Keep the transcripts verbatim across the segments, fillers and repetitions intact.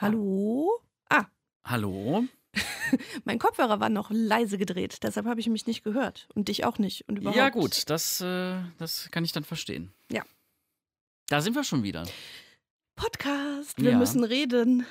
Hallo? Ah, Hallo? mein Kopfhörer war noch leise gedreht, deshalb habe ich mich nicht gehört. Und dich auch nicht. Und überhaupt. Ja gut, das, äh, das kann ich dann verstehen. Ja. Da sind wir schon wieder. Podcast, wir Ja. müssen reden.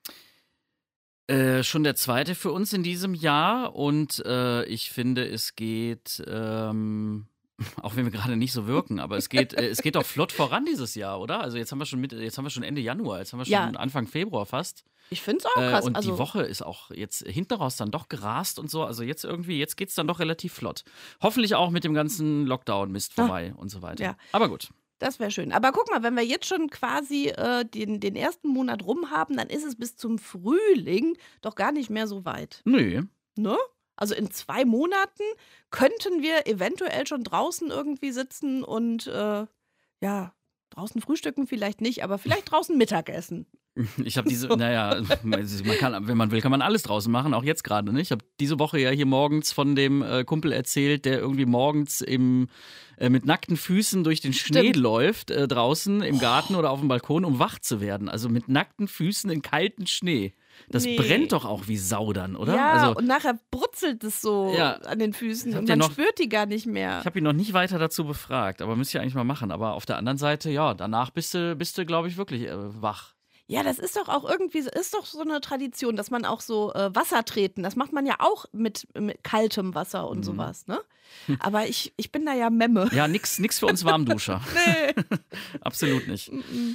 Äh, schon der zweite für uns in diesem Jahr und äh, ich finde, es geht, ähm, auch wenn wir gerade nicht so wirken, aber es geht, äh, es geht doch flott voran dieses Jahr, oder? Also jetzt haben wir schon mit, jetzt haben wir schon Ende Januar, jetzt haben wir schon Ja. Anfang Februar fast. Ich finde es auch Äh, krass. und also, die Woche ist auch jetzt hinten raus dann doch gerast und so. Also jetzt irgendwie, jetzt geht's dann doch relativ flott. Hoffentlich auch mit dem ganzen Lockdown-Mist Ah. vorbei und so weiter. Ja. Aber gut. Das wäre schön. Aber guck mal, wenn wir jetzt schon quasi äh, den, den ersten Monat rum haben, dann ist es bis zum Frühling doch gar nicht mehr so weit. Nö. Ne? Also in zwei Monaten könnten wir eventuell schon draußen irgendwie sitzen und äh, ja, draußen frühstücken vielleicht nicht, aber vielleicht draußen Mittagessen. Ich habe diese, naja, man kann, wenn man will, kann man alles draußen machen, auch jetzt gerade nicht. Ich habe diese Woche ja hier morgens von dem äh, Kumpel erzählt, der irgendwie morgens im, äh, mit nackten Füßen durch den Schnee Stimmt. läuft, äh, draußen im Garten oder auf dem Balkon, um wach zu werden. Also mit nackten Füßen in kalten Schnee. Das Nee. brennt doch auch wie Sau dann, oder? Ja, Also, und nachher brutzelt es so Ja. an den Füßen Ich hab und dir man noch- spürt die gar nicht mehr. ich habe ihn noch nicht weiter dazu befragt, aber müsste ich eigentlich mal machen. Aber auf der anderen Seite, ja, danach bist du, bist du glaube ich, wirklich äh, wach. Ja, das ist doch auch irgendwie, ist doch so eine Tradition, dass man auch so äh, Wasser treten, das macht man ja auch mit, mit kaltem Wasser und Mhm. sowas, ne? Aber ich, ich bin da ja Memme. Ja, nix, nix für uns Warmduscher. Nee. Absolut nicht. Mm-mm.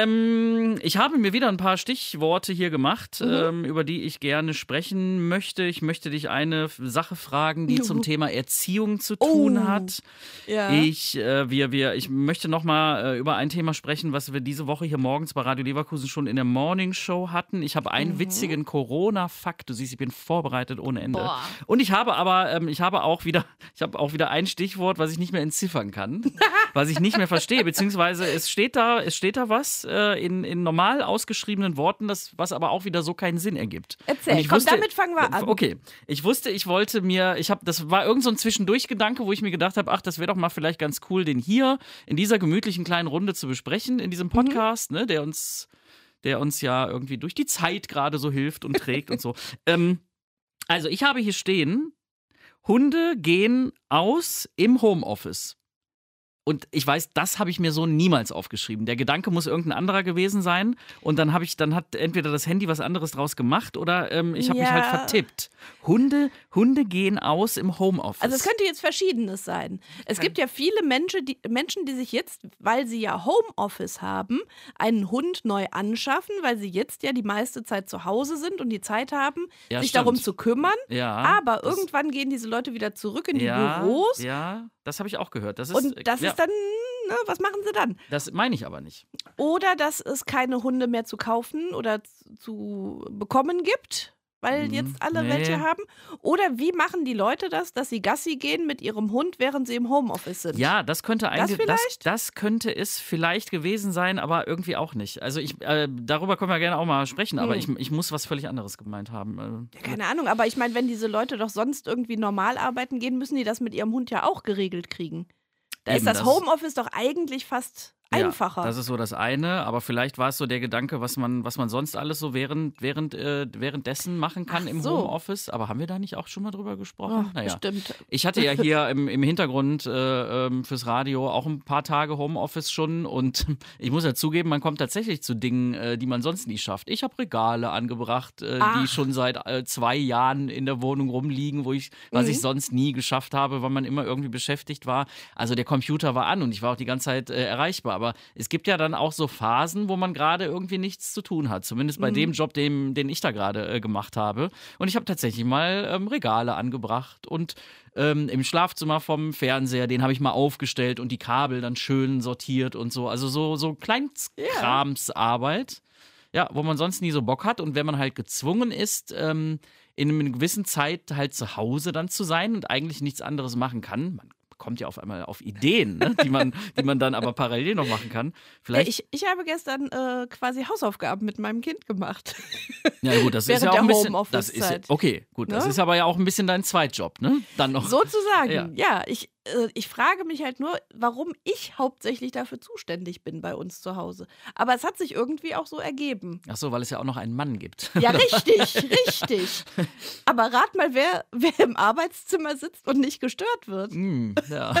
Ähm, ich habe mir wieder ein paar Stichworte hier gemacht, Mhm. ähm, über die ich gerne sprechen möchte. Ich möchte dich eine F- Sache fragen, die zum Juhu. Thema Erziehung zu tun Oh. hat. Ja. Ich, äh, wir, wir, ich möchte nochmal äh, über ein Thema sprechen, was wir diese Woche hier morgens bei Radio Leverkusen schon in der Morning Show hatten. Ich habe einen Mhm. witzigen Corona-Fakt. Du siehst, ich bin vorbereitet ohne Ende. Boah. Und ich habe aber, ähm, ich habe auch wieder, ich habe auch wieder ein Stichwort, was ich nicht mehr entziffern kann, was ich nicht mehr verstehe. Beziehungsweise es steht da, es steht da was äh, in, in normal ausgeschriebenen Worten, das, was aber auch wieder so keinen Sinn ergibt. Erzähl, Und ich komm, wusste- damit fangen wir an. Okay, ich wusste, ich wollte mir, ich habe, das war irgend so ein Zwischendurchgedanke, wo ich mir gedacht habe, ach, das wäre doch mal vielleicht ganz cool, den hier in dieser gemütlichen kleinen Runde zu besprechen, in diesem Podcast, ne, der uns, der uns ja irgendwie durch die Zeit gerade so hilft und trägt und so. Ähm, also ich habe hier stehen, Hunde gehen aus im Homeoffice. Und ich weiß, das habe ich mir so niemals aufgeschrieben. Der Gedanke muss irgendein anderer gewesen sein. Und dann habe ich, dann hat entweder das Handy was anderes draus gemacht oder ähm, ich habe mich Ja. halt vertippt. Hunde, Hunde gehen aus im Homeoffice. Also es könnte jetzt Verschiedenes sein. Es gibt ja viele Menschen die, Menschen, die sich jetzt, weil sie ja Homeoffice haben, einen Hund neu anschaffen, weil sie jetzt ja die meiste Zeit zu Hause sind und die Zeit haben, Ja, sich stimmt. darum zu kümmern. ja, Aber das- irgendwann gehen diese Leute wieder zurück in die ja, Büros Ja, das habe ich auch gehört. Das ist, und das ja, ist dann, ne, was machen sie dann? das meine ich aber nicht. Oder dass es keine Hunde mehr zu kaufen oder z- zu bekommen gibt, weil Hm, jetzt alle nee. welche haben. Oder wie machen die Leute das, dass sie Gassi gehen mit ihrem Hund, während sie im Homeoffice sind? Ja, das könnte eigentlich, das, vielleicht? das könnte es vielleicht gewesen sein, aber irgendwie auch nicht. Also ich, äh, darüber können wir gerne auch mal sprechen, aber Hm. ich, ich muss was völlig anderes gemeint haben. Äh, Ja, keine Ahnung, aber ich meine, wenn diese Leute doch sonst irgendwie normal arbeiten gehen, müssen die das mit ihrem Hund ja auch geregelt kriegen. Da ist Eben, das das- Homeoffice doch eigentlich fast einfacher. Ja, das ist so das eine, aber vielleicht war es so der Gedanke, was man, was man sonst alles so während, während, äh, währenddessen machen kann Ach im so. Homeoffice. Aber haben wir da nicht auch schon mal drüber gesprochen? Ach, naja. bestimmt. Ich hatte ja hier im, im Hintergrund äh, ähm, fürs Radio auch ein paar Tage Homeoffice schon und ich muss ja zugeben, man kommt tatsächlich zu Dingen, äh, die man sonst nie schafft. Ich habe Regale angebracht, äh, Ach. die schon seit äh, zwei Jahren in der Wohnung rumliegen, wo ich, was Mhm. ich sonst nie geschafft habe, weil man immer irgendwie beschäftigt war. Also der Computer war an und ich war auch die ganze Zeit äh, erreichbar. Aber es gibt ja dann auch so Phasen, wo man gerade irgendwie nichts zu tun hat. Zumindest bei Mhm. dem Job, den, den ich da gerade äh, gemacht habe. Und ich habe tatsächlich mal ähm, Regale angebracht und ähm, im Schlafzimmer vom Fernseher, den habe ich mal aufgestellt und die Kabel dann schön sortiert und so. Also so, so Kleinstkramsarbeit, ja, wo man sonst nie so Bock hat. Und wenn man halt gezwungen ist, ähm, in einer gewissen Zeit halt zu Hause dann zu sein und eigentlich nichts anderes machen kann, man kommt ja auf einmal auf Ideen, ne? die, man, die man dann aber parallel noch machen kann. Ja, Vielleicht, ich, ich habe gestern äh, quasi Hausaufgaben mit meinem Kind gemacht. ja gut, das ist während ja auch der ein bisschen, das ist, Homeoffice-Zeit. okay, gut, das Ne? ist aber ja auch ein bisschen dein Zweitjob, ne? Dann noch. Sozusagen, Ja. ja. Ich, äh, ich frage mich halt nur, warum ich hauptsächlich dafür zuständig bin bei uns zu Hause. Aber es hat sich irgendwie auch so ergeben. Ach so, weil es ja auch noch einen Mann gibt. Ja, richtig, richtig. Aber rat mal, wer, wer im Arbeitszimmer sitzt und nicht gestört wird. Mm, ja.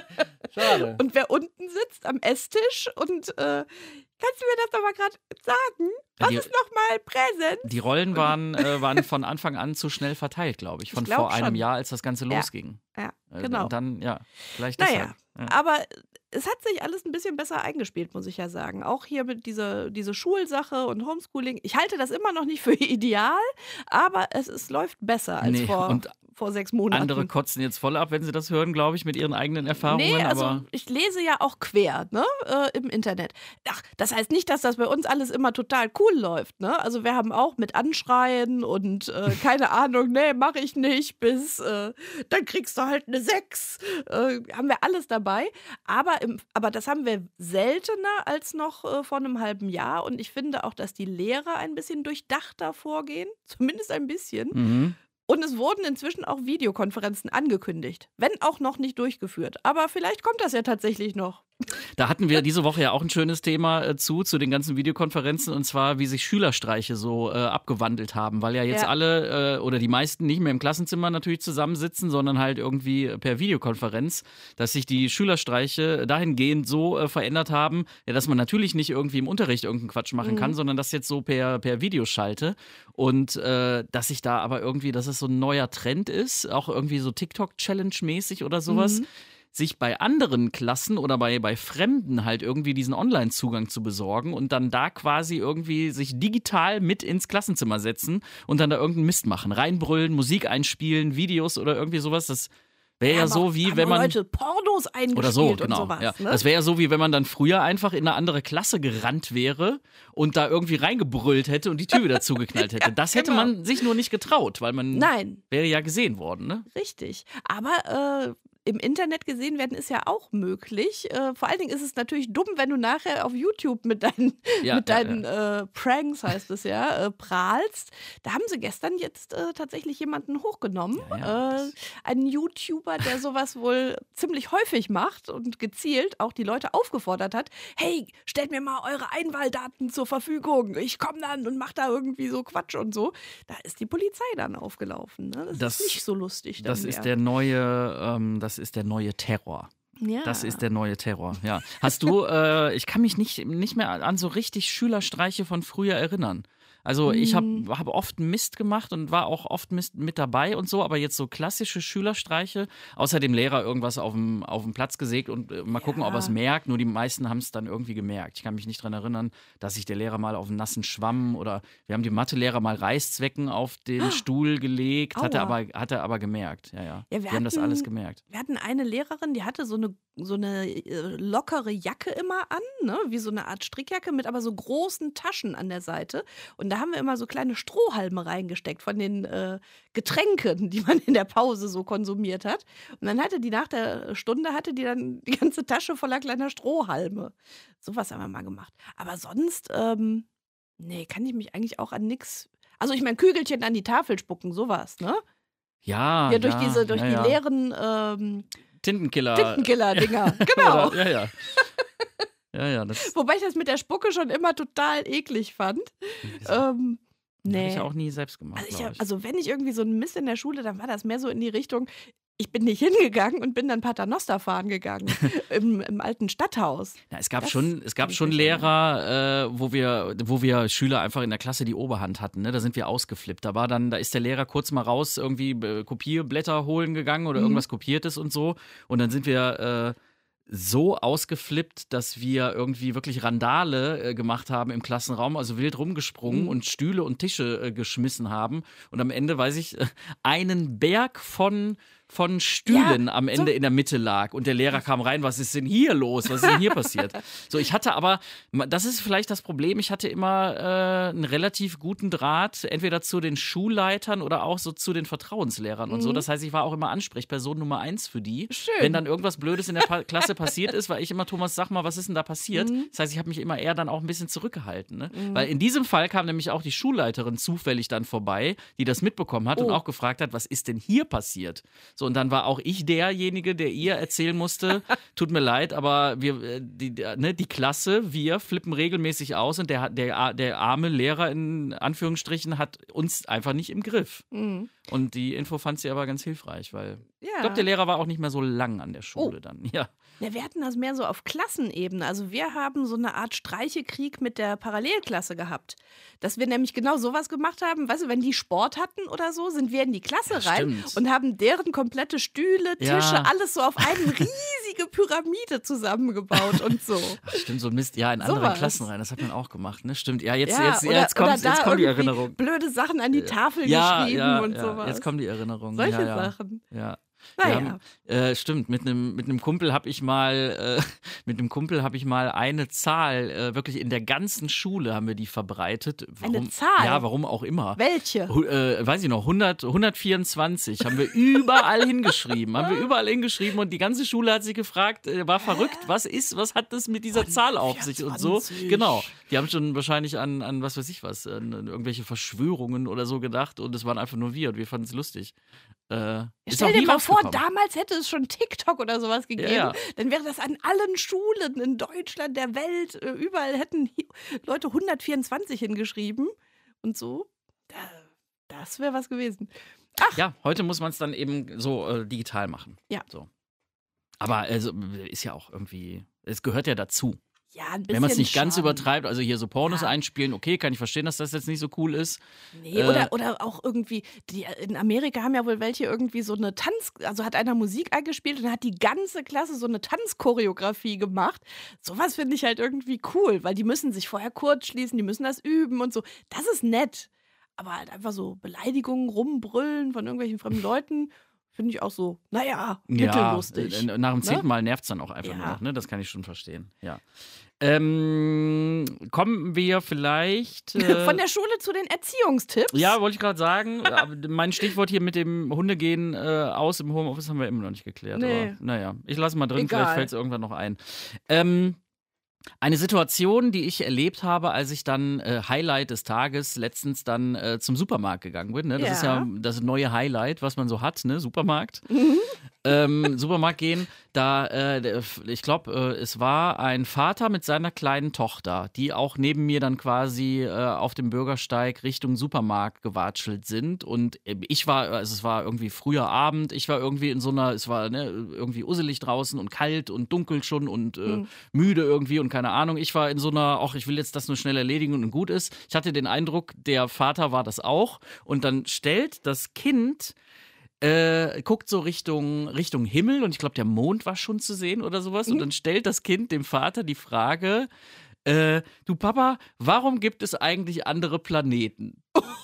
Schade. Und wer unten sitzt am Esstisch und äh, kannst du mir das doch mal gerade sagen? Was Die- ist nochmal Präsent? Die Rollen waren, äh, waren von Anfang an zu schnell verteilt, glaube ich. Von Ich glaub vor einem schon. Jahr, als das Ganze Ja. losging. Ja, Äh, genau. Und dann, ja, vielleicht Naja, deshalb. Ja. aber es hat sich alles ein bisschen besser eingespielt, muss ich ja sagen. Auch hier mit dieser diese Schulsache und Homeschooling. Ich halte das immer noch nicht für ideal, aber es, es läuft besser als Nee, vor, und vor sechs Monaten. Andere kotzen jetzt voll ab, wenn sie das hören, glaube ich, mit ihren eigenen Erfahrungen. Nee, also aber ich lese ja auch quer, ne, äh, im Internet. Ach, das heißt nicht, dass das bei uns alles immer total cool läuft, ne? Also wir haben auch mit Anschreien und äh, keine Ahnung, nee, mache ich nicht, bis äh, dann kriegst du halt eine sechs. Äh, haben wir alles dabei. Aber, im, aber das haben wir seltener als noch äh, vor einem halben Jahr. Und ich finde auch, dass die Lehrer ein bisschen durchdachter vorgehen. Zumindest ein bisschen. mhm. Und es wurden inzwischen auch Videokonferenzen angekündigt, wenn auch noch nicht durchgeführt. Aber vielleicht kommt das ja tatsächlich noch. Da hatten wir diese Woche ja auch ein schönes Thema äh, zu, zu den ganzen Videokonferenzen, und zwar, wie sich Schülerstreiche so äh, abgewandelt haben, weil ja jetzt Ja. alle äh, oder die meisten nicht mehr im Klassenzimmer natürlich zusammensitzen, sondern halt irgendwie per Videokonferenz, dass sich die Schülerstreiche dahingehend so äh, verändert haben, ja, dass man natürlich nicht irgendwie im Unterricht irgendeinen Quatsch machen Mhm. kann, sondern das jetzt so per, per Videoschalte, und äh, dass sich da aber irgendwie, dass es so ein neuer Trend ist, auch irgendwie so TikTok-Challenge-mäßig oder sowas, Mhm. sich bei anderen Klassen oder bei, bei Fremden halt irgendwie diesen Online-Zugang zu besorgen und dann da quasi irgendwie sich digital mit ins Klassenzimmer setzen und dann da irgendeinen Mist machen. Reinbrüllen, Musik einspielen, Videos oder irgendwie sowas. Das wäre ja, Haben so auch- wie, haben wenn auch man. Leute Pornos eingespielt Oder so, und genau. sowas. Ja. Ne? Das wäre ja so, wie wenn man dann früher einfach in eine andere Klasse gerannt wäre und da irgendwie reingebrüllt hätte und die Tür wieder zugeknallt hätte. Ja, Das hätte genau. man sich nur nicht getraut, weil man Nein, wäre ja gesehen worden, ne? richtig. Aber äh, im Internet gesehen werden ist ja auch möglich. Äh, vor allen Dingen ist es natürlich dumm, wenn du nachher auf YouTube mit deinen, Ja, mit ja, deinen Äh, Pranks, heißt es ja, äh, prahlst. Da haben sie gestern jetzt äh, tatsächlich jemanden hochgenommen. Ja, ja, äh, das- einen YouTuber, der sowas wohl ziemlich häufig macht und gezielt auch die Leute aufgefordert hat: Hey, stellt mir mal eure Einwahldaten zur Verfügung. Ich komme dann und mach da irgendwie so Quatsch und so. Da ist die Polizei dann aufgelaufen. Ne? Das, Das- ist nicht so lustig. Dann Das ist mehr. der neue, ähm, das ist der neue Terror. Ja. Das ist der neue Terror, ja. Hast du, äh, ich kann mich nicht, nicht mehr an so richtig Schülerstreiche von früher erinnern. Also ich habe Mhm. hab oft Mist gemacht und war auch oft Mist mit dabei und so, aber jetzt so klassische Schülerstreiche, außer dem Lehrer irgendwas auf dem, auf dem Platz gesägt und äh, mal gucken, ob er es Ja. merkt. Nur die meisten haben es dann irgendwie gemerkt. Ich kann mich nicht daran erinnern, dass sich der Lehrer mal auf einen nassen Schwamm oder wir haben dem Mathelehrer mal Reißzwecken auf den Stuhl gelegt, hat er, Aua. aber, hat er aber gemerkt. Ja, ja. Ja, wir wir haben das alles hatten- gemerkt. Wir hatten eine Lehrerin, die hatte so eine, so eine äh, lockere Jacke immer an, ne? Wie so eine Art Strickjacke mit aber so großen Taschen an der Seite. Und da haben wir immer so kleine Strohhalme reingesteckt von den äh, Getränken, die man in der Pause so konsumiert hat. Und dann hatte die nach der Stunde, hatte die dann die ganze Tasche voller kleiner Strohhalme. Sowas haben wir mal gemacht. Aber sonst, ähm, nee, kann ich mich eigentlich auch an nichts. Also ich meine, Kügelchen an die Tafel spucken, sowas, ne? Ja, Ja, durch ja, diese, durch ja, die ja. leeren ähm, Tintenkiller. Tintenkiller-Dinger. Genau. Oder, ja, ja. Ja, ja, das, Wobei ich das mit der Spucke schon immer total eklig fand. das habe Ähm, nee. ich auch nie selbst gemacht. also, ich glaub hab, ich. also wenn ich irgendwie so einen Mist in der Schule, dann war das mehr so in die Richtung, ich bin nicht hingegangen und bin dann Paternoster fahren gegangen im, im alten Stadthaus. Ja, es gab das schon, es gab kann ich schon mich erinnern. Lehrer, äh, wo wir, wo wir Schüler einfach in der Klasse die Oberhand hatten. Ne? Da sind wir ausgeflippt. Da war dann, da ist der Lehrer kurz mal raus irgendwie äh, Kopierblätter holen gegangen oder Mhm. irgendwas Kopiertes und so. Und dann sind wir äh, so ausgeflippt, dass wir irgendwie wirklich Randale äh, gemacht haben im Klassenraum, also wild rumgesprungen Mhm. und Stühle und Tische äh, geschmissen haben. Und am Ende, weiß ich, äh, einen Berg von von Stühlen Ja, am Ende in der Mitte lag und der Lehrer kam rein, was ist denn hier los, was ist denn hier passiert? So, ich hatte aber, das ist vielleicht das Problem, ich hatte immer äh, einen relativ guten Draht, entweder zu den Schulleitern oder auch so zu den Vertrauenslehrern und so. Mhm. Das heißt, ich war auch immer Ansprechperson Nummer eins für die. Schön. Wenn dann irgendwas Blödes in der pa Klasse passiert ist, war ich immer, Thomas, sag mal, was ist denn da passiert? Mhm. Das heißt, ich habe mich immer eher dann auch ein bisschen zurückgehalten. Ne? Weil in diesem Fall kam nämlich auch die Schulleiterin zufällig dann vorbei, die das mitbekommen hat und Oh. auch gefragt hat, was ist denn hier passiert? So, und dann war auch ich derjenige, der ihr erzählen musste, tut mir leid, aber wir, äh, die, ne, die Klasse, wir flippen regelmäßig aus und der, der, der arme Lehrer in Anführungsstrichen hat uns einfach nicht im Griff. Mhm. Und die Info fand sie aber ganz hilfreich, weil Ja. ich glaube, der Lehrer war auch nicht mehr so lang an der Schule Oh. dann. Ja. Ja, wir hatten das mehr so auf Klassenebene. Also wir haben so eine Art Streichekrieg mit der Parallelklasse gehabt. Dass wir nämlich genau sowas gemacht haben, weißt du, wenn die Sport hatten oder so, sind wir in die Klasse Ja, rein stimmt. und haben deren komplette Stühle, Tische, Ja. alles so auf eine riesige Pyramide zusammengebaut und so. Ach, stimmt, so Mist, ja, in anderen Sowas. Klassen rein, das hat man auch gemacht, ne? Stimmt, ja, jetzt, Ja, jetzt, ja, oder- jetzt, kommt, oder da jetzt kommt die irgendwie Erinnerung. Blöde Sachen an die Tafel Ja, geschrieben ja, und ja, sowas. jetzt kommen die Erinnerungen. Solche ja, ja. Sachen. Ja. Naja. Wir haben, äh, stimmt, mit einem mit einem Kumpel habe ich mal äh, mit einem Kumpel habe ich mal eine Zahl äh, wirklich in der ganzen Schule haben wir die verbreitet. Warum, Eine Zahl? Ja, warum auch immer. Welche? Hu- äh, weiß ich noch, hundert, hundertvierundzwanzig haben wir überall hingeschrieben, haben wir überall hingeschrieben und die ganze Schule hat sich gefragt, äh, war verrückt, was ist, was hat das mit dieser Zahl auf sich und so. hundertvierundzwanzig. Genau, die haben schon wahrscheinlich an, an was weiß ich was, an, an irgendwelche Verschwörungen oder so gedacht und es waren einfach nur wir und wir fanden es lustig. Äh, ist Stell auch dir nie mal vor, rausgekommen. damals hätte es schon TikTok oder sowas gegeben. Ja. Dann wäre das an allen Schulen in Deutschland, der Welt, äh, überall hätten hi- Leute hundertvierundzwanzig hingeschrieben und so. Da, das wäre was gewesen. Ja, heute muss man es dann eben so äh, digital machen. Ja. So. Aber also, ist ja auch irgendwie, es gehört ja dazu. Ja, ein bisschen Wenn man es nicht ganz schon. übertreibt, also hier so Pornos Ja. einspielen, okay, kann ich verstehen, dass das jetzt nicht so cool ist. Nee, Äh, oder, oder auch irgendwie, die, in Amerika haben ja wohl welche irgendwie so eine Tanz, also hat einer Musik eingespielt und dann hat die ganze Klasse so eine Tanzchoreografie gemacht. Sowas finde ich halt irgendwie cool, weil die müssen sich vorher kurz schließen, die müssen das üben und so. Das ist nett. Aber halt einfach so Beleidigungen, rumbrüllen von irgendwelchen fremden Leuten, finde ich auch so, naja, mittellustig. Ja, äh, nach dem ne? zehnten Mal nervt es dann auch einfach Ja. nur noch, ne? Das kann ich schon verstehen. Ja. Ähm, kommen wir vielleicht. Äh, Von der Schule zu den Erziehungstipps. Ja, wollte ich gerade sagen. Aber mein Stichwort hier mit dem Hundegehen äh, aus im Homeoffice haben wir immer noch nicht geklärt. Nee. Aber, naja, ich lasse mal drin, Egal. vielleicht fällt es irgendwann noch ein. Ähm, eine Situation, die ich erlebt habe, als ich dann äh, Highlight des Tages letztens dann äh, zum Supermarkt gegangen bin. Ne? Das Ja. ist ja das neue Highlight, was man so hat, ne? Supermarkt. ähm, Supermarkt gehen, da, äh, der- ich glaube, äh, es war ein Vater mit seiner kleinen Tochter, die auch neben mir dann quasi äh, auf dem Bürgersteig Richtung Supermarkt gewatschelt sind. Und äh, ich war, also es war irgendwie früher Abend, ich war irgendwie in so einer, es war ne, irgendwie usselig draußen und kalt und dunkel schon und äh, müde irgendwie und keine Ahnung. Ich war in so einer, ach, ich will jetzt das nur schnell erledigen und gut ist. Ich hatte den Eindruck, der Vater war das auch. Und dann stellt das Kind äh, guckt so Richtung, Richtung Himmel und ich glaube, der Mond war schon zu sehen oder sowas. Und dann stellt das Kind dem Vater die Frage, äh, du Papa, warum gibt es eigentlich andere Planeten?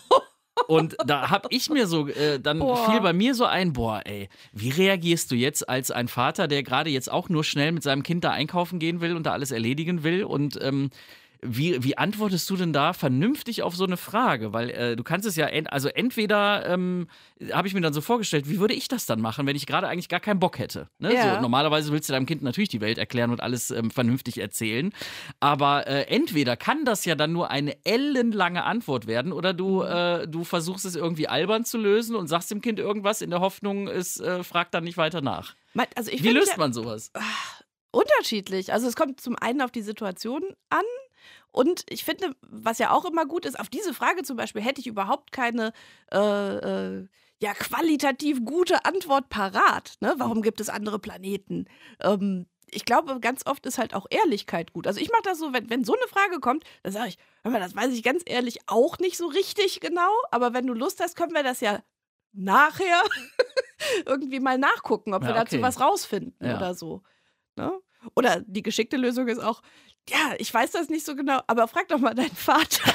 Und da hab ich mir so, äh, dann Boah. fiel bei mir so ein, boah, ey, wie reagierst du jetzt als ein Vater, der gerade jetzt auch nur schnell mit seinem Kind da einkaufen gehen will und da alles erledigen will? Und ähm, wie, wie antwortest du denn da vernünftig auf so eine Frage? Weil äh, du kannst es ja, en also entweder ähm, habe ich mir dann so vorgestellt, wie würde ich das dann machen, wenn ich gerade eigentlich gar keinen Bock hätte? Ne? Ja. So, normalerweise willst du deinem Kind natürlich die Welt erklären und alles ähm, vernünftig erzählen. Aber äh, entweder kann das ja dann nur eine ellenlange Antwort werden oder du, äh, du versuchst es irgendwie albern zu lösen und sagst dem Kind irgendwas in der Hoffnung, es äh, fragt dann nicht weiter nach. Man- Also ich Wie find löst ja, man sowas? unterschiedlich. Also es kommt zum einen auf die Situation an. Und ich finde, was ja auch immer gut ist, auf diese Frage zum Beispiel hätte ich überhaupt keine äh, äh, ja, qualitativ gute Antwort parat. Ne? Warum gibt es andere Planeten? Ähm, ich glaube, ganz oft ist halt auch Ehrlichkeit gut. Also ich mache das so, wenn, wenn so eine Frage kommt, dann sage ich, hör mal, das weiß ich ganz ehrlich auch nicht so richtig genau, aber wenn du Lust hast, können wir das ja nachher irgendwie mal nachgucken, ob Ja, wir dazu okay. was rausfinden Ja. oder so. Ne? Oder die geschickte Lösung ist auch, ja, ich weiß das nicht so genau, aber frag doch mal deinen Vater.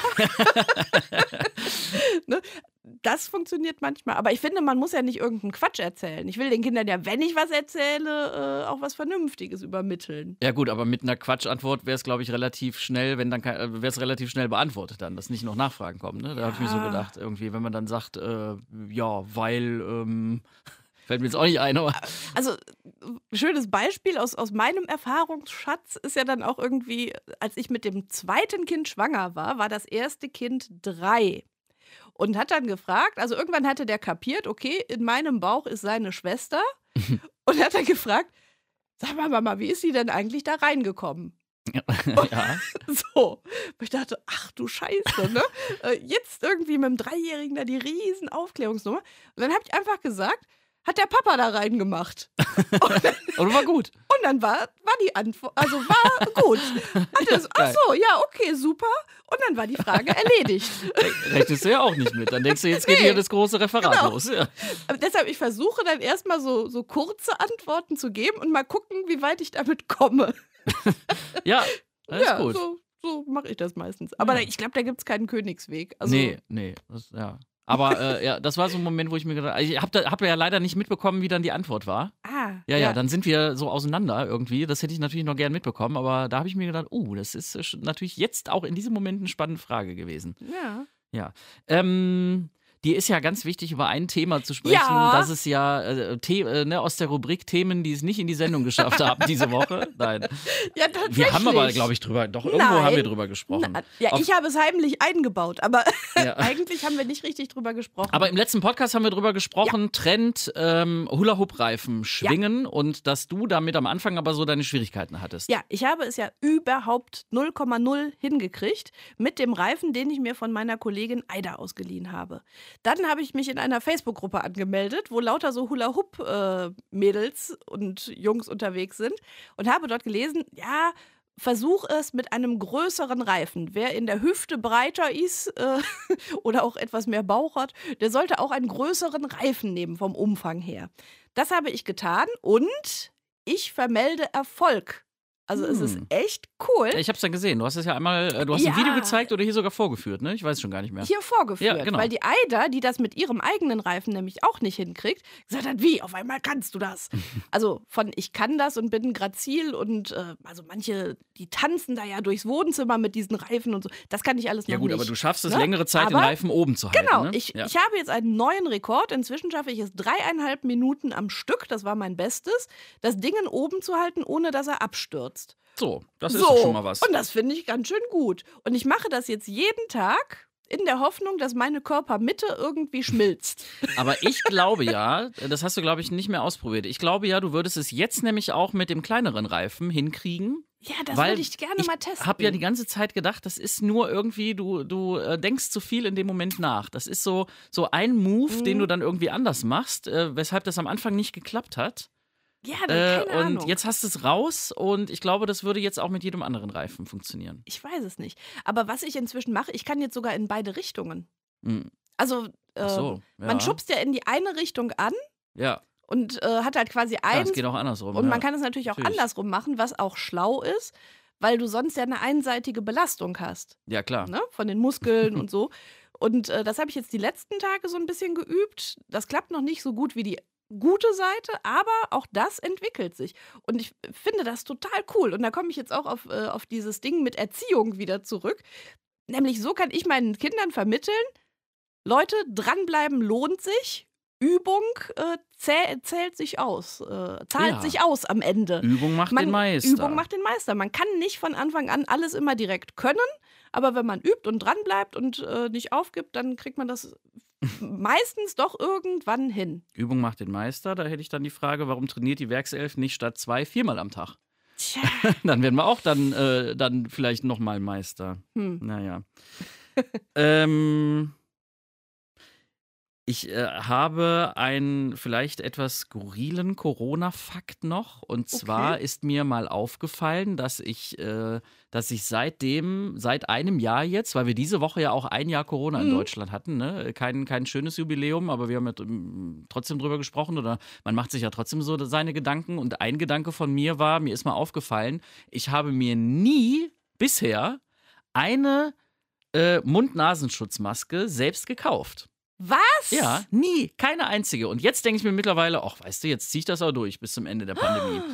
Ne? Das funktioniert manchmal. Aber ich finde, man muss ja nicht irgendeinen Quatsch erzählen. Ich will den Kindern ja, wenn ich was erzähle, äh, auch was Vernünftiges übermitteln. Ja gut, aber mit einer Quatschantwort wäre es, glaube ich, relativ schnell, wenn dann wäre es relativ schnell beantwortet dann, dass nicht noch Nachfragen kommen. Ne? Da habe ich mir so Ja. gedacht, irgendwie, wenn man dann sagt, äh, ja, weil, ähm, fällt mir jetzt auch nicht ein, aber Also, ein schönes Beispiel aus, aus meinem Erfahrungsschatz ist ja dann auch irgendwie, als ich mit dem zweiten Kind schwanger war, war das erste Kind drei. Und hat dann gefragt, also irgendwann hatte der kapiert, okay, in meinem Bauch ist seine Schwester. Und hat dann gefragt, sag mal, Mama, wie ist sie denn eigentlich da reingekommen? Ja. So, ich dachte, ach du Scheiße, ne? Jetzt irgendwie mit dem Dreijährigen da die riesen Aufklärungsnummer. Und dann habe ich einfach gesagt, hat der Papa da reingemacht. Und, dann, und war gut. Und dann war, war die Antwort, also war gut. Das, ach so, ja, okay, super. Und dann war die Frage erledigt. Rechnest du ja auch nicht mit. Dann denkst du, jetzt geht nee, hier das große Referat genau. los. Ja. Aber deshalb, ich versuche dann erstmal so, so kurze Antworten zu geben und mal gucken, wie weit ich damit komme. Ja, das ja, ist gut. So, so mache ich das meistens. Aber ja. da, ich glaube, da gibt es keinen Königsweg. Also, nee, nee. Das, ja. Aber äh, ja, das war so ein Moment, wo ich mir gedacht habe, ich habe hab ja leider nicht mitbekommen, wie dann die Antwort war. Ah, ja, ja, ja, dann sind wir so auseinander irgendwie. Das hätte ich natürlich noch gern mitbekommen, aber da habe ich mir gedacht, oh, uh, das ist äh, natürlich jetzt auch in diesem Moment eine spannende Frage gewesen. Ja. Ja. Ähm, die ist ja ganz wichtig, über ein Thema zu sprechen. Ja. Das ist ja äh, The- äh, ne, aus der Rubrik Themen, die es nicht in die Sendung geschafft haben diese Woche. Nein. Ja, tatsächlich. Wir haben aber, glaube ich, drüber, doch irgendwo Nein. haben wir drüber gesprochen. Na, ja, Auf, ich habe es heimlich eingebaut, aber ja. eigentlich haben wir nicht richtig drüber gesprochen. Aber im letzten Podcast haben wir drüber gesprochen, ja. Trend ähm, Hula-Hoop-Reifen schwingen ja. und dass du damit am Anfang aber so deine Schwierigkeiten hattest. Ja, ich habe es ja überhaupt null Komma null hingekriegt mit dem Reifen, den ich mir von meiner Kollegin Aida ausgeliehen habe. Dann habe ich mich in einer Facebook-Gruppe angemeldet, wo lauter so Hula-Hoop-Mädels äh, und Jungs unterwegs sind und habe dort gelesen, ja, versuch es mit einem größeren Reifen. Wer in der Hüfte breiter ist äh, oder auch etwas mehr Bauch hat, der sollte auch einen größeren Reifen nehmen vom Umfang her. Das habe ich getan und ich vermelde Erfolg. Also hm. es ist echt cool. Ich habe es dann gesehen. Du hast es ja einmal, du hast ja. ein Video gezeigt oder hier sogar vorgeführt, ne? Ich weiß schon gar nicht mehr. Hier vorgeführt, ja, genau. Weil die Aida, die das mit ihrem eigenen Reifen nämlich auch nicht hinkriegt, gesagt hat, wie, auf einmal kannst du das. Also von ich kann das und bin grazil und äh, also manche, die tanzen da ja durchs Wohnzimmer mit diesen Reifen und so. Das kann ich alles noch nicht. Ja gut, nicht, aber du schaffst es ne? längere Zeit, aber, den Reifen oben zu halten. Genau, ne? ich, ja. ich habe jetzt einen neuen Rekord. Inzwischen schaffe ich es dreieinhalb Minuten am Stück, das war mein Bestes, das Ding oben zu halten, ohne dass er abstürzt. So, das ist so, doch schon mal was. Und das finde ich ganz schön gut. Und ich mache das jetzt jeden Tag in der Hoffnung, dass meine Körpermitte irgendwie schmilzt. Aber ich glaube ja, das hast du, glaube ich, nicht mehr ausprobiert. Ich glaube ja, du würdest es jetzt nämlich auch mit dem kleineren Reifen hinkriegen. Ja, das würde ich gerne mal testen. Ich habe ja die ganze Zeit gedacht, das ist nur irgendwie, du, du äh, denkst zu viel in dem Moment nach. Das ist so, so ein Move, mhm. den du dann irgendwie anders machst, äh, weshalb das am Anfang nicht geklappt hat. Ja, keine äh, Ahnung. Und jetzt hast du es raus und ich glaube, das würde jetzt auch mit jedem anderen Reifen funktionieren. Ich weiß es nicht. Aber was ich inzwischen mache, ich kann jetzt sogar in beide Richtungen. Mhm. Also äh, Ach so, ja. man schubst ja in die eine Richtung an. Ja. Und äh, hat halt quasi eins. Ja, es geht auch andersrum. Und ja. man kann es natürlich auch natürlich. andersrum machen, was auch schlau ist, weil du sonst ja eine einseitige Belastung hast. Ja, klar. Ne? Von den Muskeln und so. Und äh, das habe ich jetzt die letzten Tage so ein bisschen geübt. Das klappt noch nicht so gut wie die gute Seite, aber auch das entwickelt sich. Und ich finde das total cool. Und da komme ich jetzt auch auf, äh, auf dieses Ding mit Erziehung wieder zurück. Nämlich so kann ich meinen Kindern vermitteln, Leute, dranbleiben lohnt sich. Übung äh, zäh- zählt sich aus, äh, zahlt Ja. sich aus am Ende. Übung macht Man, den Meister. Übung macht den Meister. Man kann nicht von Anfang an alles immer direkt können, aber wenn man übt und dranbleibt und äh, nicht aufgibt, dann kriegt man das meistens doch irgendwann hin. Übung macht den Meister. Da hätte ich dann die Frage, warum trainiert die Werkself nicht statt zwei viermal am Tag? Tja. Dann werden wir auch dann, äh, dann vielleicht nochmal Meister. Hm. Naja. ähm... Ich äh, habe einen vielleicht etwas skurrilen Corona-Fakt noch. Und zwar Okay. ist mir mal aufgefallen, dass ich, äh, dass ich seitdem, seit einem Jahr jetzt, weil wir diese Woche ja auch ein Jahr Corona in Mhm. Deutschland hatten, ne? Kein, kein schönes Jubiläum, aber wir haben ja ähm, trotzdem drüber gesprochen oder man macht sich ja trotzdem so seine Gedanken. Und ein Gedanke von mir war, mir ist mal aufgefallen, ich habe mir nie bisher eine äh, Mund-Nasenschutzmaske selbst gekauft. Was? Ja, nie, keine einzige. Und jetzt denke ich mir mittlerweile, ach, weißt du, jetzt ziehe ich das auch durch bis zum Ende der Pandemie.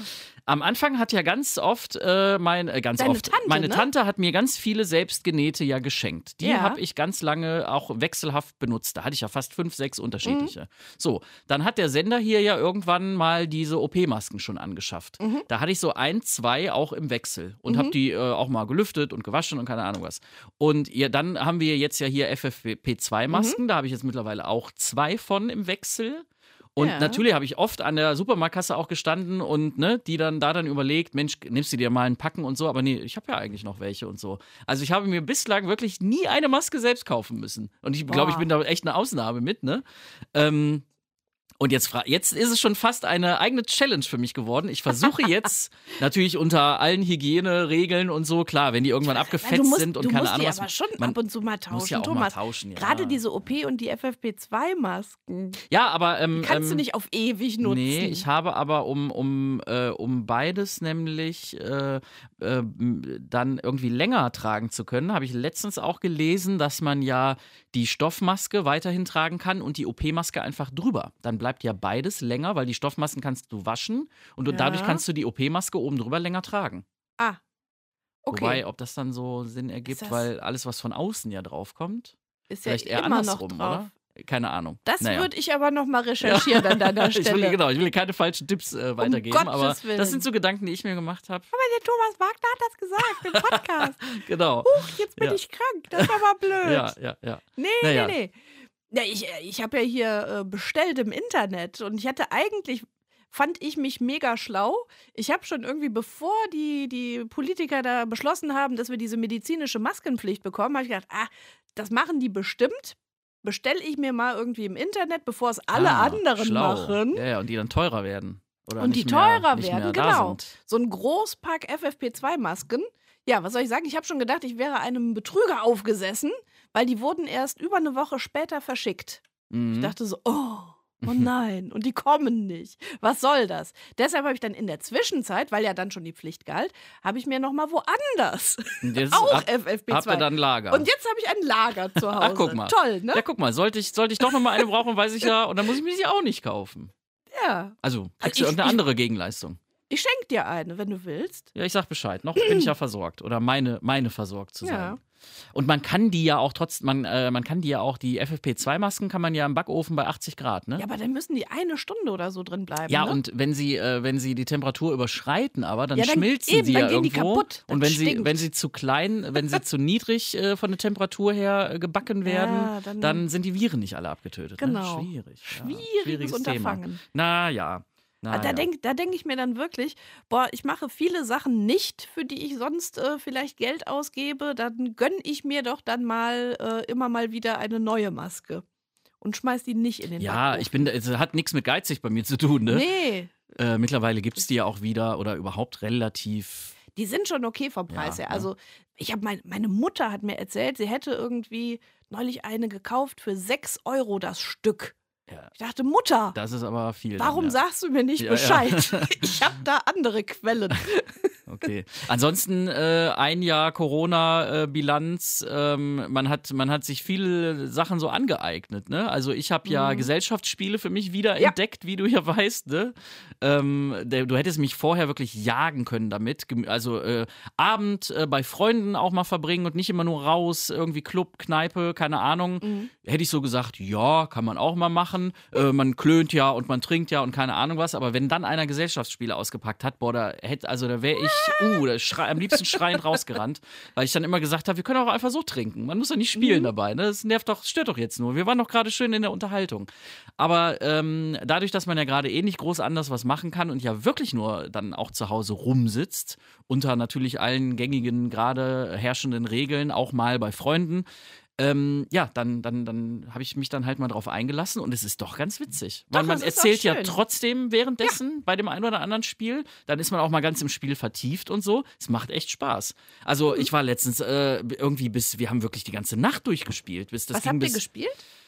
Am Anfang hat ja ganz oft, äh, mein, äh, ganz Deine oft, Tante, meine ne? Tante hat mir ganz viele selbstgenähte ja geschenkt. Die Ja. habe ich ganz lange auch wechselhaft benutzt. Da hatte ich ja fast fünf, sechs unterschiedliche. Mhm. So, dann hat der Sender hier ja irgendwann mal diese O P-Masken schon angeschafft. Mhm. Da hatte ich so ein, zwei auch im Wechsel und Mhm. habe die äh, auch mal gelüftet und gewaschen und keine Ahnung was. Und ja, dann haben wir jetzt ja hier F F P zwei Masken. Mhm. Da habe ich jetzt mittlerweile auch zwei von im Wechsel. Und Ja. natürlich habe ich oft an der Supermarktkasse auch gestanden und ne, die dann da dann überlegt, Mensch, nimmst du dir mal einen Packen und so, aber nee, ich habe ja eigentlich noch welche und so. Also ich habe mir bislang wirklich nie eine Maske selbst kaufen müssen. Und ich glaube, ich Boah. bin da echt eine Ausnahme mit, ne? Ähm, und jetzt, fra- jetzt ist es schon fast eine eigene Challenge für mich geworden. Ich versuche jetzt natürlich unter allen Hygieneregeln und so, klar, wenn die irgendwann Ja, abgefetzt du musst, sind und du keine musst Ahnung die was. aber schon man ab und zu mal tauschen, muss ja auch Thomas. mal tauschen, ja. Gerade diese O P und die F F P zwei Masken. Ja, aber ähm, Kannst du ähm, nicht auf ewig nutzen. Nee, ich habe aber um, um, äh, um beides nämlich äh, äh, dann irgendwie länger tragen zu können, habe ich letztens auch gelesen, dass man ja die Stoffmaske weiterhin tragen kann und die O P-Maske einfach drüber. Dann bleibt ja beides länger, weil die Stoffmasken kannst du waschen und du, Ja. dadurch kannst du die O P-Maske oben drüber länger tragen. Ah, okay. Wobei, ob das dann so Sinn ergibt, das- weil alles, was von außen ja draufkommt, Ist ja vielleicht eher immer andersrum, noch drauf. oder? Keine Ahnung. Das Naja. würde ich aber noch mal recherchieren an deiner Ich will, Stelle. genau, ich will keine falschen Tipps äh, weitergeben, Gottes aber Willen. das sind so Gedanken, die ich mir gemacht habe. Aber der Thomas Wagner hat das gesagt im Podcast. Genau. Huch, jetzt bin Ja. ich krank. Das ist aber blöd. Ja, ja, ja. Nee, Naja. nee, nee. Ja, ich ich habe ja hier äh, bestellt im Internet und ich hatte eigentlich, fand ich mich mega schlau. Ich habe schon irgendwie, bevor die, die Politiker da beschlossen haben, dass wir diese medizinische Maskenpflicht bekommen, habe ich gedacht, ah, das machen die bestimmt. Bestelle ich mir mal irgendwie im Internet, bevor es alle Ah, anderen schlau. machen. Ja, ja, und die dann teurer werden. Oder Und nicht die mehr, teurer nicht werden, mehr da genau. sind. So ein Großpack F F P zwei Masken. Ja, was soll ich sagen? Ich habe schon gedacht, ich wäre einem Betrüger aufgesessen, weil die wurden erst über eine Woche später verschickt. Mhm. Ich dachte so, oh, oh nein, und die kommen nicht. Was soll das? Deshalb habe ich dann in der Zwischenzeit, weil ja dann schon die Pflicht galt, habe ich mir noch mal woanders Und jetzt auch hab, F F P habt ihr zwei. dann Lager. Und jetzt habe ich ein Lager zu Hause. Ach, guck mal. Toll, ne? Ja, guck mal, sollte ich, sollte ich doch nochmal eine brauchen, weiß ich ja, und dann muss ich mir sie auch nicht kaufen. Ja. Also, kriegst Ich- du irgendeine ich- andere Gegenleistung? Ich schenke dir eine, wenn du willst. Ja, ich sag Bescheid. Noch bin ich ja versorgt. Oder meine, meine versorgt zu sein. Ja. Und man kann die ja auch trotzdem, man, äh, man kann die ja auch, die F F P zwei Masken kann man ja im Backofen bei achtzig Grad, ne? Ja, aber dann müssen die eine Stunde oder so drin bleiben. Ja, ne? und wenn sie, äh, wenn sie die Temperatur überschreiten, aber dann, Ja, dann schmilzen eben, sie dann ja gehen die irgendwo. kaputt. Das Und wenn sie, stinkt. wenn sie zu klein, wenn sie zu niedrig äh, von der Temperatur her äh, gebacken werden, Ja, dann, dann- sind die Viren nicht alle abgetötet. Genau. Ne? Schwierig. Ja. Schwieriges Schwieriges Unterfangen. Thema. Na ja. Na, Ah, da ja. denke da denk ich mir dann wirklich, boah, ich mache viele Sachen nicht, für die ich sonst äh, vielleicht Geld ausgebe. Dann gönne ich mir doch dann mal äh, immer mal wieder eine neue Maske und schmeiß die nicht in den Ja, Backofen. ich bin, es hat nichts mit geizig bei mir zu tun, ne? Nee, Äh, mittlerweile gibt es die ja auch wieder oder überhaupt relativ. die sind schon okay vom Preis Ja, her. ne? Also ich habe mein, meine Mutter hat mir erzählt, sie hätte irgendwie neulich eine gekauft für sechs Euro das Stück. Ja, Ich dachte, Mutter, das ist aber viel. dann, warum ja. sagst du mir nicht Ja, ja. Bescheid? Ich habe da andere Quellen. Okay. Ansonsten äh, ein Jahr Corona-Bilanz. Ähm, man, hat, man hat sich viele Sachen so angeeignet. Ne? Also ich habe ja Mhm. Gesellschaftsspiele für mich wieder Ja. entdeckt, wie du ja weißt. Ne? Ähm, der, du hättest mich vorher wirklich jagen können damit. Gem- Also äh, Abend äh, bei Freunden auch mal verbringen und nicht immer nur raus, irgendwie Club, Kneipe, keine Ahnung. Mhm. Hätte ich so gesagt, ja, kann man auch mal machen. Äh, man klönt ja und man trinkt ja und keine Ahnung was. Aber wenn dann einer Gesellschaftsspiele ausgepackt hat, boah, da hätte, also da wäre ich, uh, da schrei, am liebsten schreiend rausgerannt, weil ich dann immer gesagt habe, wir können auch einfach so trinken. Man muss doch nicht spielen Mhm. dabei. Ne? Das nervt doch, stört doch jetzt nur. Wir waren doch gerade schön in der Unterhaltung. Aber ähm, dadurch, dass man ja gerade eh nicht groß anders was machen kann und ja wirklich nur dann auch zu Hause rumsitzt, unter natürlich allen gängigen, gerade herrschenden Regeln, auch mal bei Freunden, ähm, ja, dann, dann, dann habe ich mich dann halt mal drauf eingelassen und es ist doch ganz witzig. Doch, Weil man es ist auch erzählt ja schön. trotzdem währenddessen bei dem einen oder anderen Spiel. Dann ist man auch mal ganz im Spiel vertieft und so. Es macht echt Spaß. Also Mhm. ich war letztens äh, irgendwie bis, wir haben wirklich die ganze Nacht durchgespielt. Bis das Was ging habt ihr bis gespielt?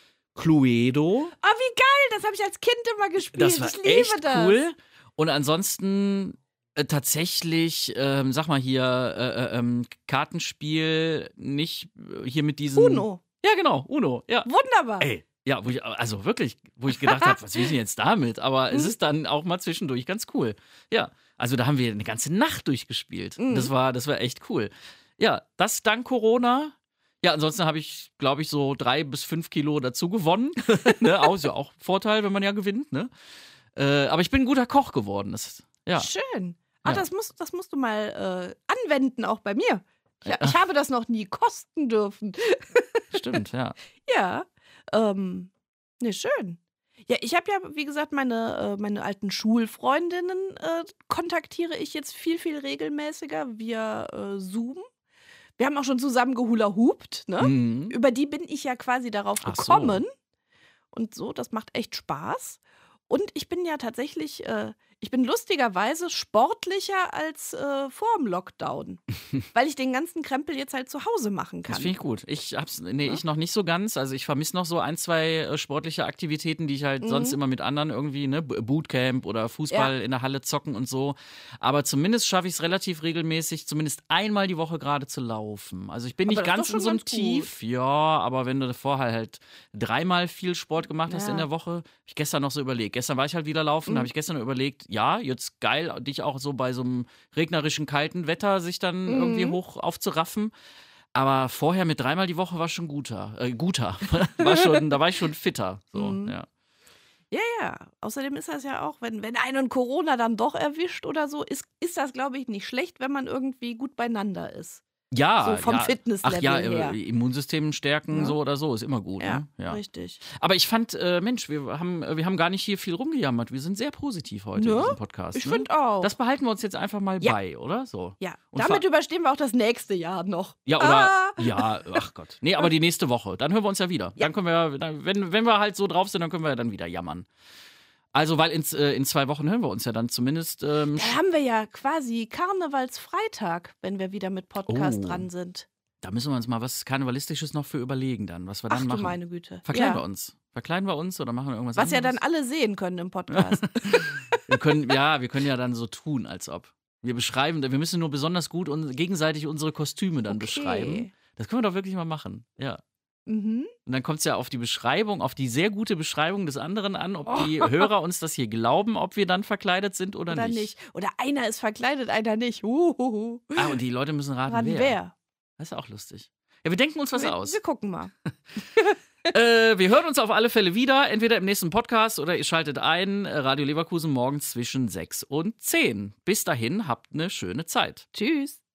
Cluedo. Oh, wie geil! Das habe ich als Kind immer gespielt. Das war ich liebe echt das. cool. Und ansonsten äh, tatsächlich, ähm, sag mal hier, äh, äh, ähm, Kartenspiel, nicht äh, hier mit diesen. Uno. Ja, genau, Uno. Ja. Wunderbar. Ey, Ja, wo ich, also wirklich, wo ich gedacht habe, was will ich denn jetzt damit? Aber es ist dann auch mal zwischendurch ganz cool. Ja, also da haben wir eine ganze Nacht durchgespielt. Mhm. Das war, das war echt cool. Ja, das dank Corona. Ja, ansonsten habe ich, glaube ich, so drei bis fünf Kilo dazu gewonnen. ne? Auch, ist ja auch ein Vorteil, wenn man ja gewinnt. Ne? Äh, aber ich bin ein guter Koch geworden. Das, ja. Schön. Ah, Ja. das, musst, das musst du mal äh, anwenden, auch bei mir. Ich, Ja. ich habe das noch nie kosten dürfen. Stimmt, ja. Ja, ähm, ne, schön. Ja, ich habe ja, wie gesagt, meine, äh, meine alten Schulfreundinnen äh, kontaktiere ich jetzt viel, viel regelmäßiger via äh, Zoom. Wir haben auch schon zusammen gehula-hoopt, ne? Mhm. Über die bin ich ja quasi darauf Ach so. gekommen. Und so, das macht echt Spaß. Und ich bin ja tatsächlich, äh, ich bin lustigerweise sportlicher als äh, vor dem Lockdown, weil ich den ganzen Krempel jetzt halt zu Hause machen Das kann. finde ich gut. Ich hab's, nee, Ja. ich noch nicht so ganz. Also ich vermisse noch so ein, zwei äh, sportliche Aktivitäten, die ich halt Mhm. sonst immer mit anderen irgendwie, ne, B- Bootcamp oder Fußball in der Halle zocken und so. Aber zumindest schaffe ich es relativ regelmäßig, zumindest einmal die Woche gerade zu laufen. Also ich bin Aber nicht das ist ganz doch in schon so einem ganz gut. Tief, ja, aber wenn du vorher halt dreimal viel Sport gemacht hast Ja. in der Woche, hab ich gestern noch so überlegt. Gestern war ich halt wieder laufen, Mhm. habe ich gestern überlegt, ja, jetzt geil, dich auch so bei so einem regnerischen, kalten Wetter sich dann Mhm. irgendwie hoch aufzuraffen. Aber vorher mit dreimal die Woche war schon guter. Äh, guter. war schon, da war ich schon fitter. So, Mhm. ja. Ja, ja. Außerdem ist das ja auch, wenn, wenn einen Corona dann doch erwischt oder so, ist, ist das, glaube ich, nicht schlecht, wenn man irgendwie gut beieinander ist. Ja, So vom ja. Fitnesslevel Ach ja, her. äh, Immunsystem stärken, Ja. so oder so, ist immer gut. Ja, Ne? Ja. richtig. Aber ich fand, äh, Mensch, wir haben, wir haben gar nicht hier viel rumgejammert. Wir sind sehr positiv heute in Ne? diesem Podcast. Ich ne? finde auch. Das behalten wir uns jetzt einfach mal Ja. bei, oder? So. ja, Und damit ver- überstehen wir auch das nächste Jahr noch. Ja, oder? Ah! Ja, ach Gott. Nee, aber die nächste Woche. Dann hören wir uns ja wieder. Ja. Dann können wir, dann, wenn, wenn wir halt so drauf sind, dann können wir ja dann wieder jammern. Also, weil ins, äh, in zwei Wochen hören wir uns ja dann zumindest. Ähm, Dann haben wir ja quasi Karnevalsfreitag, wenn wir wieder mit Podcast Oh. dran sind. da müssen wir uns mal was Karnevalistisches noch für überlegen, dann, was wir dann Ach du machen. meine Güte. Verkleiden ja. wir uns. Verkleiden wir uns oder machen wir irgendwas Was ja anderes? dann alle sehen können im Podcast. Wir können, ja, wir können ja dann so tun, als ob. Wir beschreiben, wir müssen nur besonders gut und gegenseitig unsere Kostüme dann Okay. beschreiben. Das können wir doch wirklich mal machen. Ja. Mhm. Und dann kommt es ja auf die Beschreibung, auf die sehr gute Beschreibung des anderen an, ob Oh. die Hörer uns das hier glauben, ob wir dann verkleidet sind oder, Oder nicht. Oder einer ist verkleidet, einer nicht. Uhuhu. Ah, und die Leute müssen raten, Ran wer. wer? Das ist auch lustig. Ja, wir denken uns was wir, aus. wir gucken mal. äh, wir hören uns auf alle Fälle wieder, entweder im nächsten Podcast oder ihr schaltet ein. äh, Radio Leverkusen morgens zwischen sechs und zehn. Bis dahin, habt eine schöne Zeit. Tschüss.